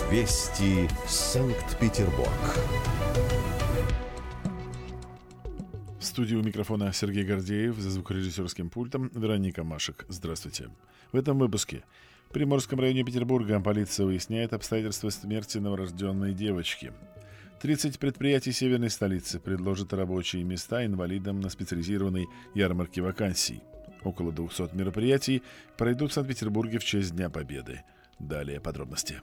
Вести Санкт-Петербург. В студии у микрофона Сергей Гордеев, за звукорежиссерским пультом Вероника Машек. Здравствуйте. В этом выпуске. В Приморском районе Петербурга полиция выясняет обстоятельства смерти новорожденной девочки. 30 предприятий северной столицы предложат рабочие места инвалидам на специализированной ярмарке вакансий. Около 200 мероприятий пройдут в Санкт-Петербурге в честь Дня Победы. Далее подробности.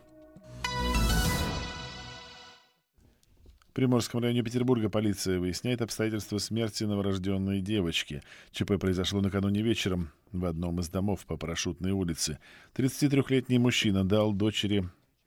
В Приморском районе Петербурга полиция выясняет обстоятельства смерти новорожденной девочки. ЧП произошло накануне вечером в одном из домов по Парашютной улице. 33-летний мужчина дал дочери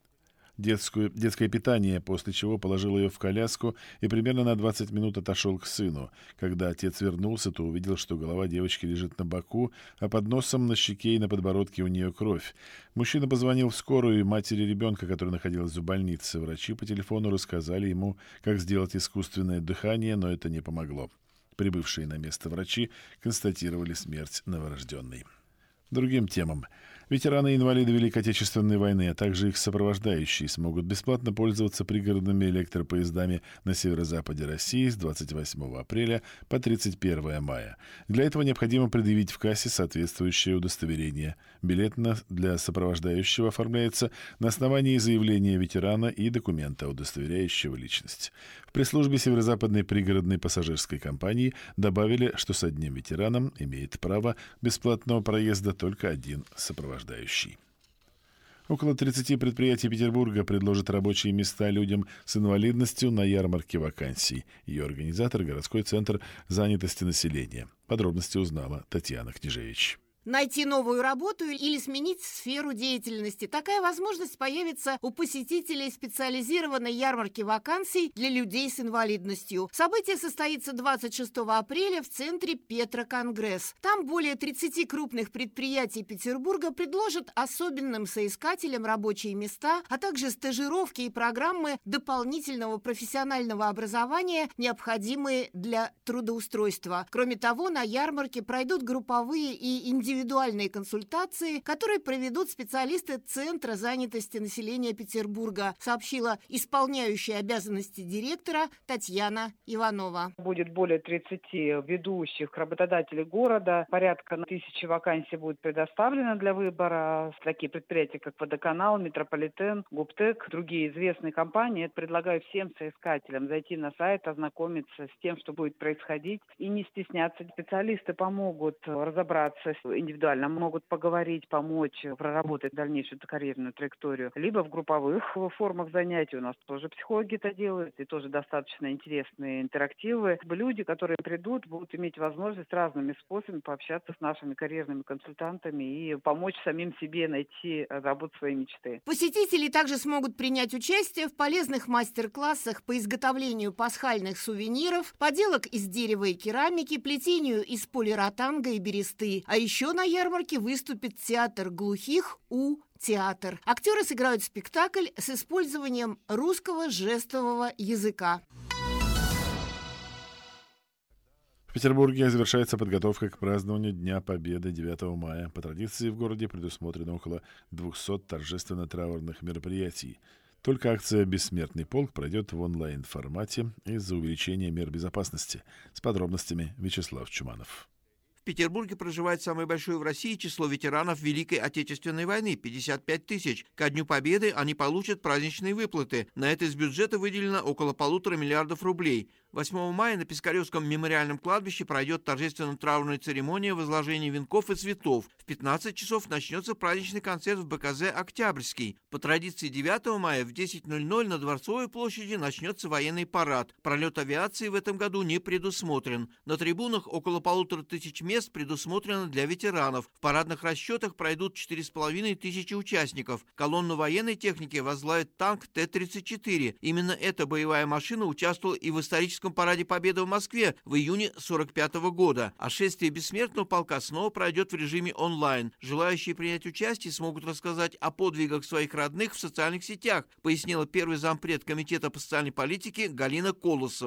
детское питание, после чего положил ее в коляску и примерно на 20 минут отошел к сыну. Когда отец вернулся, то увидел, что голова девочки лежит на боку, а под носом, на щеке и на подбородке у нее кровь. Мужчина позвонил в скорую и матери ребенка, которая находилась в больнице. Врачи по телефону рассказали ему, как сделать искусственное дыхание, но это не помогло. Прибывшие на место врачи констатировали смерть новорожденной. Другим темам. Ветераны и инвалиды Великой Отечественной войны, а также их сопровождающие смогут бесплатно пользоваться пригородными электропоездами на северо-западе России с 28 апреля по 31 мая. Для этого необходимо предъявить в кассе соответствующее удостоверение. Билет для сопровождающего оформляется на основании заявления ветерана и документа, удостоверяющего личность. В пресс-службе Северо-Западной пригородной пассажирской компании добавили, что с одним ветераном имеет право бесплатного проезда только один сопровождающий. Около 30 предприятий Петербурга предложат рабочие места людям с инвалидностью на ярмарке вакансий. Ее организатор – городской центр занятости населения. Подробности узнала Татьяна Княжевич. Найти новую работу или сменить сферу деятельности. Такая возможность появится у посетителей специализированной ярмарки вакансий для людей с инвалидностью. Событие состоится 26 апреля в центре Петроконгресс. Там более 30 крупных предприятий Петербурга предложат особенным соискателям рабочие места, а также стажировки и программы дополнительного профессионального образования, необходимые для трудоустройства. Кроме того, на ярмарке пройдут групповые и индивидуальные консультации, которые проведут специалисты Центра занятости населения Петербурга, сообщила исполняющая обязанности директора Татьяна Иванова. Будет более 30 ведущих работодателей города. Порядка 1000 вакансий будет предоставлено для выбора. Такие предприятия, как Водоканал, Метрополитен, Губтек, другие известные компании. Я предлагаю всем соискателям зайти на сайт, ознакомиться с тем, что будет происходить, и не стесняться. Специалисты помогут разобраться индивидуально, могут поговорить, помочь проработать дальнейшую карьерную траекторию. Либо в групповых формах занятий. У нас тоже психологи это делают, и тоже достаточно интересные интерактивы. Люди, которые придут, будут иметь возможность разными способами пообщаться с нашими карьерными консультантами и помочь самим себе найти работу своей мечты. Посетители также смогут принять участие в полезных мастер-классах по изготовлению пасхальных сувениров, поделок из дерева и керамики, плетению из полиротанга и бересты. А еще на ярмарке выступит театр глухих «У-театр». Актеры сыграют спектакль с использованием русского жестового языка. В Петербурге завершается подготовка к празднованию Дня Победы 9 мая. По традиции в городе предусмотрено около 200 торжественно-траурных мероприятий. Только акция «Бессмертный полк» пройдет в онлайн-формате из-за увеличения мер безопасности. С подробностями Вячеслав Чуманов. В Петербурге проживает самое большое в России число ветеранов Великой Отечественной войны – 55 тысяч. Ко Дню Победы они получат праздничные выплаты. На это из бюджета выделено около 1,5 миллиарда рублей. 8 мая на Пискаревском мемориальном кладбище пройдет торжественно-траурная церемония возложения венков и цветов. В 15 часов начнется праздничный концерт в БКЗ «Октябрьский». По традиции 9 мая в 10:00 на Дворцовой площади начнется военный парад. Пролет авиации в этом году не предусмотрен. На трибунах около 1500 мест предусмотрено для ветеранов. В парадных расчетах пройдут 4500 участников. Колонну военной техники возглавит танк Т-34. Именно эта боевая машина участвовала и в историческом параде Победы в Москве в июне 1945 года. А шествие бессмертного полка снова пройдет в режиме онлайн. Желающие принять участие смогут рассказать о подвигах своих родных в социальных сетях, пояснила первый зампред Комитета по социальной политике Галина Колосова.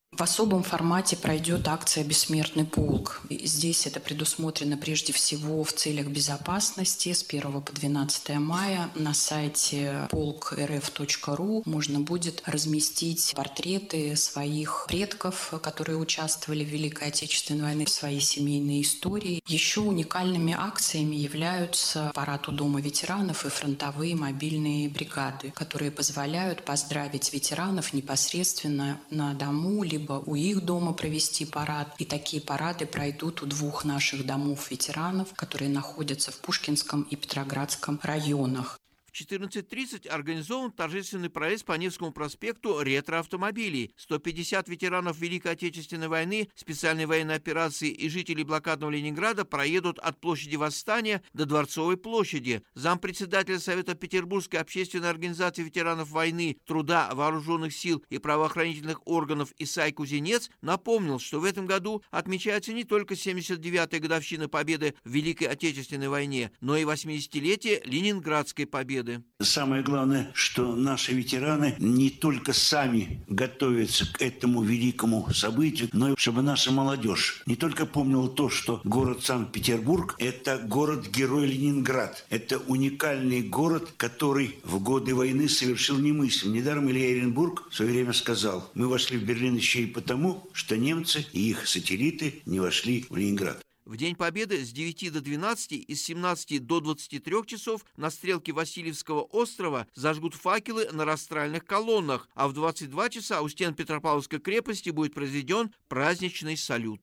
В особом формате пройдет акция «Бессмертный полк». Здесь это предусмотрено прежде всего в целях безопасности. С 1 по 12 мая на сайте polk.rf.ru можно будет разместить портреты своих предков, которые участвовали в Великой Отечественной войне, свои семейные истории. Еще уникальными акциями являются парад у Дома ветеранов и фронтовые мобильные бригады, которые позволяют поздравить ветеранов непосредственно на дому, либо у их дома провести парад. И такие парады пройдут у 2 наших домов ветеранов, которые находятся в Пушкинском и Петроградском районах. В 14:30 организован торжественный проезд по Невскому проспекту ретро-автомобилей. 150 ветеранов Великой Отечественной войны, специальной военной операции и жителей блокадного Ленинграда проедут от площади Восстания до Дворцовой площади. Зампредседателя Совета Петербургской общественной организации ветеранов войны, труда, вооруженных сил и правоохранительных органов Исай Кузенец напомнил, что в этом году отмечается не только 79-я годовщина победы в Великой Отечественной войне, но и 80-летие Ленинградской победы. Самое главное, что наши ветераны не только сами готовятся к этому великому событию, но и чтобы наша молодежь не только помнила то, что город Санкт-Петербург – это город-герой Ленинград. Это уникальный город, который в годы войны совершил немыслимое. Недаром Илья Эренбург в свое время сказал: мы вошли в Берлин еще и потому, что немцы и их сателлиты не вошли в Ленинград. В День Победы с 9 до 12 и с 17 до 23 часов на стрелке Васильевского острова зажгут факелы на растральных колоннах, а в 22 часа у стен Петропавловской крепости будет произведен праздничный салют.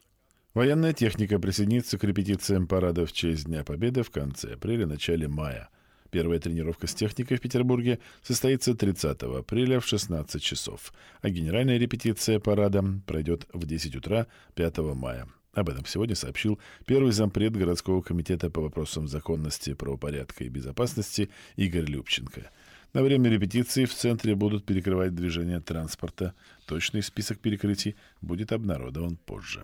Военная техника присоединится к репетициям парада в честь Дня Победы в конце апреля-начале мая. Первая тренировка с техникой в Петербурге состоится 30 апреля в 16 часов, а генеральная репетиция парада пройдет в 10 утра 5 мая. Об этом сегодня сообщил первый зампред городского комитета по вопросам законности, правопорядка и безопасности Игорь Любченко. На время репетиции в центре будут перекрывать движение транспорта. Точный список перекрытий будет обнародован позже.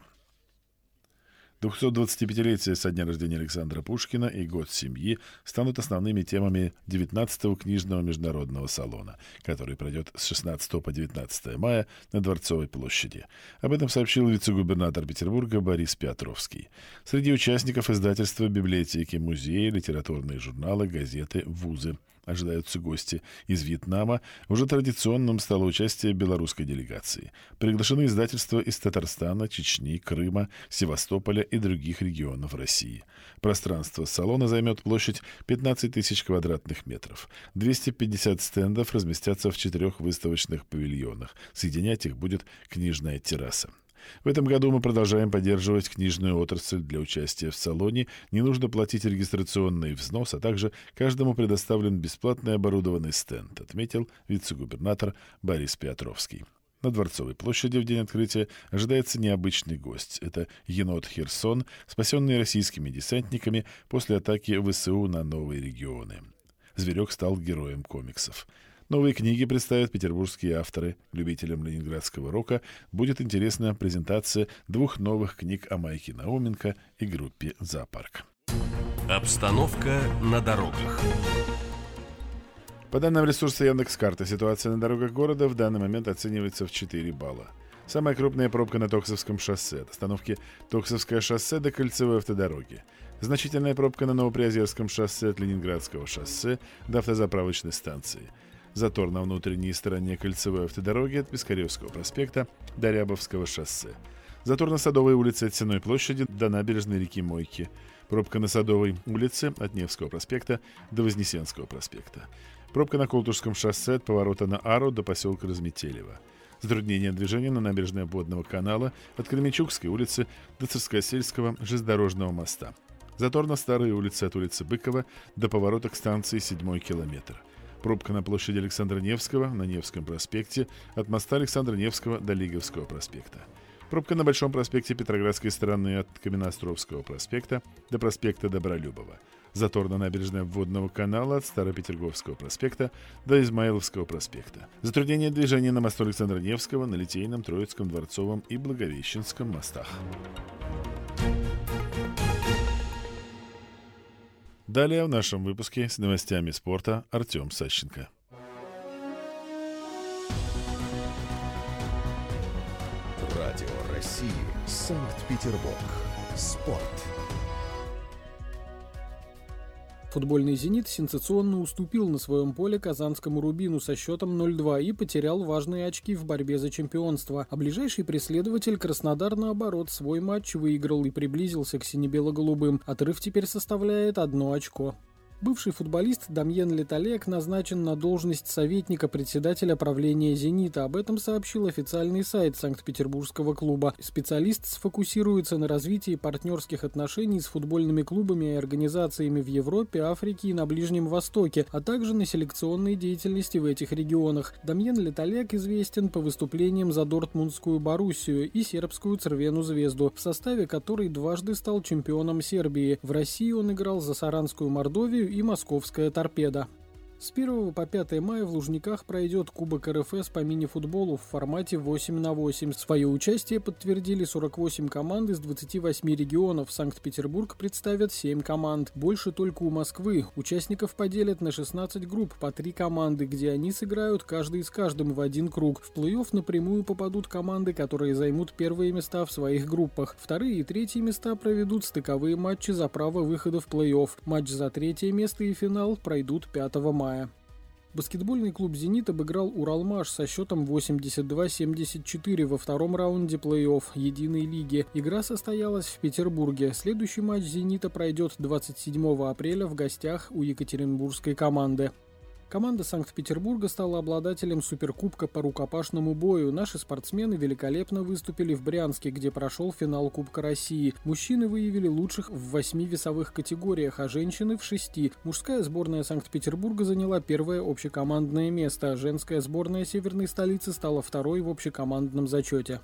225-летие со дня рождения Александра Пушкина и год семьи станут основными темами 19-го книжного международного салона, который пройдет с 16 по 19 мая на Дворцовой площади. Об этом сообщил вице-губернатор Петербурга Борис Петровский. Среди участников издательства, библиотеки, музеи, литературные журналы, газеты, вузы. Ожидаются гости из Вьетнама. Уже традиционным стало участие белорусской делегации. Приглашены издательства из Татарстана, Чечни, Крыма, Севастополя и других регионов России. Пространство салона займет площадь 15 тысяч квадратных метров. 250 стендов разместятся в 4 выставочных павильонах. Соединять их будет книжная терраса. В этом году мы продолжаем поддерживать книжную отрасль. Для участия в салоне не нужно платить регистрационный взнос, а также каждому предоставлен бесплатный оборудованный стенд, отметил вице-губернатор Борис Петровский. На Дворцовой площади в день открытия ожидается необычный гость. Это енот Херсон, спасенный российскими десантниками после атаки ВСУ на новые регионы. Зверек стал героем комиксов. Новые книги представят петербургские авторы. Любителям ленинградского рока будет интересна презентация 2 новых книг о Майке Науменко и группе «Зоопарк». Обстановка на дорогах. По данным ресурса Яндекс.Карта, ситуация на дорогах города в данный момент оценивается в 4 балла. Самая крупная пробка на Токсовском шоссе, от остановки Токсовское шоссе до Кольцевой автодороги. Значительная пробка на Новоприозерском шоссе от Ленинградского шоссе до автозаправочной станции. Затор на внутренней стороне Кольцевой автодороги от Пискаревского проспекта до Рябовского шоссе. Затор на Садовой улице от Сенной площади до набережной реки Мойки. Пробка на Садовой улице от Невского проспекта до Вознесенского проспекта. Пробка на Колтушском шоссе от поворота на Ару до поселка Разметелево. Затруднение движения на набережной обводного канала от Кременчугской улицы до Царскосельского железнодорожного моста. Затор на Старой улице от улицы Быкова до поворота к станции 7-й километр. Пробка на площади Александра Невского на Невском проспекте от моста Александра Невского до Лиговского проспекта. Пробка на Большом проспекте Петроградской стороны от Каменноостровского проспекта до проспекта Добролюбова. Затор на набережной обводного канала от Старопетерговского проспекта до Измайловского проспекта. Затруднение движения на мосту Александра Невского, на Литейном, Троицком, Дворцовом и Благовещенском мостах. Далее в нашем выпуске с новостями спорта Артем Сащенко. Радио России Санкт-Петербург. Спорт. Футбольный «Зенит» сенсационно уступил на своем поле казанскому «Рубину» со счетом 0-2 и потерял важные очки в борьбе за чемпионство. А ближайший преследователь Краснодар, наоборот, свой матч выиграл и приблизился к сине-бело-голубым. Отрыв теперь составляет 1 очко. Бывший футболист Дамьен Леталек назначен на должность советника председателя правления «Зенита». Об этом сообщил официальный сайт Санкт-Петербургского клуба. Специалист сфокусируется на развитии партнерских отношений с футбольными клубами и организациями в Европе, Африке и на Ближнем Востоке, а также на селекционной деятельности в этих регионах. Дамьен Леталек известен по выступлениям за Дортмундскую Боруссию и сербскую Црвену Звезду, в составе которой дважды стал чемпионом Сербии. В России он играл за Саранскую Мордовию и Московская Торпеда. С 1 по 5 мая в Лужниках пройдет Кубок РФС по мини-футболу в формате 8×8. Свое участие подтвердили 48 команд из 28 регионов. Санкт-Петербург представят 7 команд. Больше только у Москвы. Участников поделят на 16 групп по 3 команды, где они сыграют каждый с каждым в один круг. В плей-офф напрямую попадут команды, которые займут первые места в своих группах. Вторые и третьи места проведут стыковые матчи за право выхода в плей-офф. Матч за третье место и финал пройдут 5 мая. Баскетбольный клуб «Зенит» обыграл «Уралмаш» со счетом 82-74 во втором раунде плей-офф единой лиги. Игра состоялась в Петербурге. Следующий матч «Зенита» пройдет 27 апреля в гостях у екатеринбургской команды. Команда Санкт-Петербурга стала обладателем суперкубка по рукопашному бою. Наши спортсмены великолепно выступили в Брянске, где прошел финал Кубка России. Мужчины выявили лучших в 8 весовых категориях, а женщины в 6. Мужская сборная Санкт-Петербурга заняла первое общекомандное место, а женская сборная северной столицы стала второй в общекомандном зачете.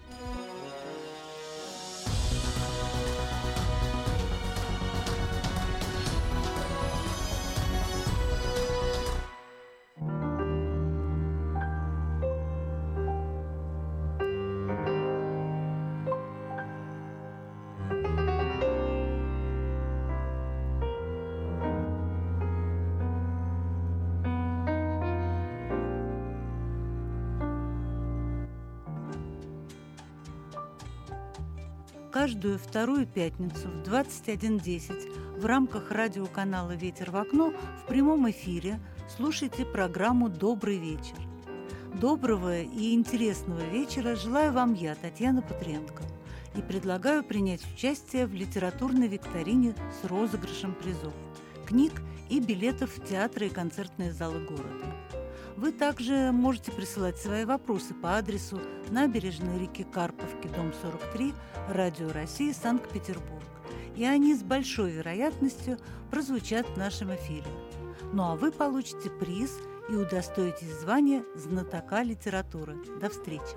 Каждую вторую пятницу в 21:10 в рамках радиоканала «Ветер в окно» в прямом эфире слушайте программу «Добрый вечер». Доброго и интересного вечера желаю вам я, Татьяна Патренко, и предлагаю принять участие в литературной викторине с розыгрышем призов, книг и билетов в театры и концертные залы города. Вы также можете присылать свои вопросы по адресу набережная реки Карповки, дом 43, Радио России, Санкт-Петербург. И они с большой вероятностью прозвучат в нашем эфире. Ну а вы получите приз и удостоитесь звания знатока литературы. До встречи!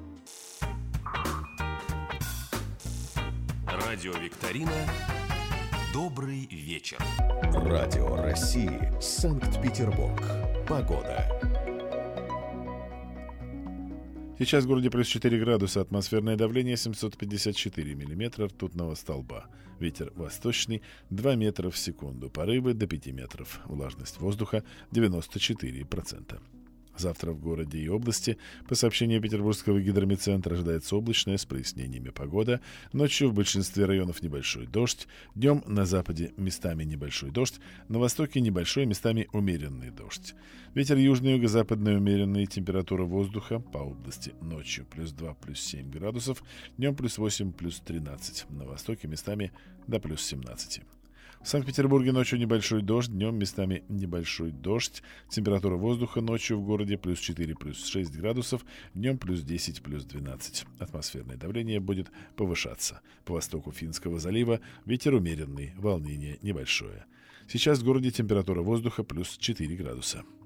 Радиовикторина «Добрый вечер». Радио России Санкт-Петербург. Погода. Сейчас в городе плюс 4 градуса, атмосферное давление 754 миллиметра ртутного столба. Ветер восточный 2 метра в секунду, порывы до 5 метров. Влажность воздуха 94%. Завтра в городе и области, по сообщению Петербургского гидромедцентра, ожидается облачная с прояснениями погода. Ночью в большинстве районов небольшой дождь. Днем на западе местами небольшой дождь. На востоке небольшой, местами умеренный дождь. Ветер южный, юго-западный умеренный. Температура воздуха по области ночью плюс 2, плюс 7 градусов. Днем плюс 8, плюс 13. На востоке местами до плюс 17. В Санкт-Петербурге ночью небольшой дождь, днем местами небольшой дождь. Температура воздуха ночью в городе плюс 4, плюс 6 градусов, днем плюс 10, плюс 12. Атмосферное давление будет повышаться. По востоку Финского залива ветер умеренный, волнение небольшое. Сейчас в городе температура воздуха плюс 4 градуса.